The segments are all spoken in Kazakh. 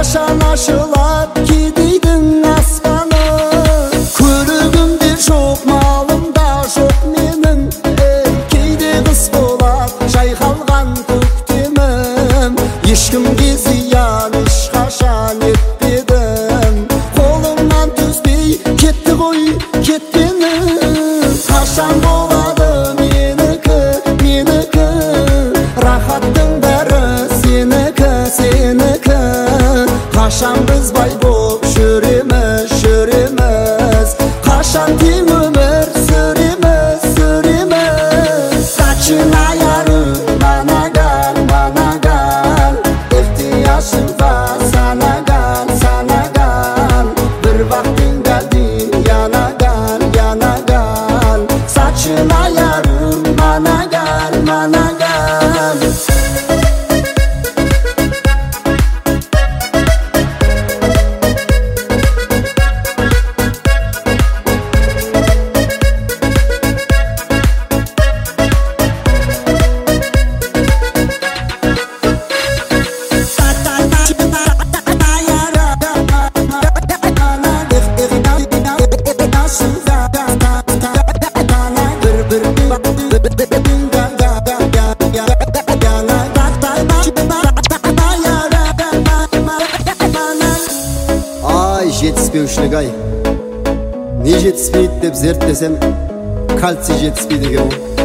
Қашан ашылар кедейдің аспаны. Көрігімде жоқ, малымда жоқ менің. Кейде қыс болат жайқалған көктемім. Ешкімге зиян ешқашан етпедім. Қолымнан түспей кетті ғой кеткенім. Қашан болады менікі, менікі, рахаттың бәрі сенікі, сенікі. Қашан біз бай боп жүреміз, жүреміз. Қашан тең өмір сүреміз, сүреміз. Начинаярым манаган, манаган. Ихтияжым бар санаган, санаган. Бір вақтыңда дейін янаган, янаган. Начинаярым манаган, манаган. Ай, жетіспеушілік ай. Не жетіспейді деп зерттесем, кальций жетіспейді екен.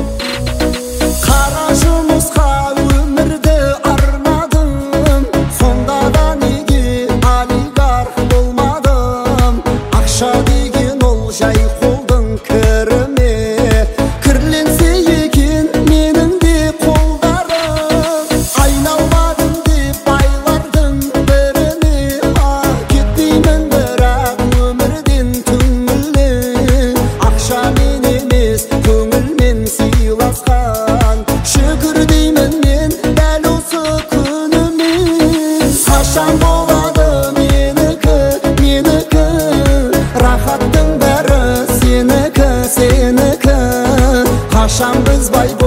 Қара жұмысқа өмірді арнадым. Сонда да неге олигарх болмадым? Ақша деген ол жай қолдың кіріме. Кірленсе екен менің де қолдарым. Айналмадым деп байлардың біріне. Кетпеймін бірақ өмірден түңіле. Ақшамен емес көңілмен сыйласқан. Шүкір деймін мен дәл осы күніме. Қашан болады менікі, менікі, рахаттың бәрі сенікі, сенікі. Қашан біз бай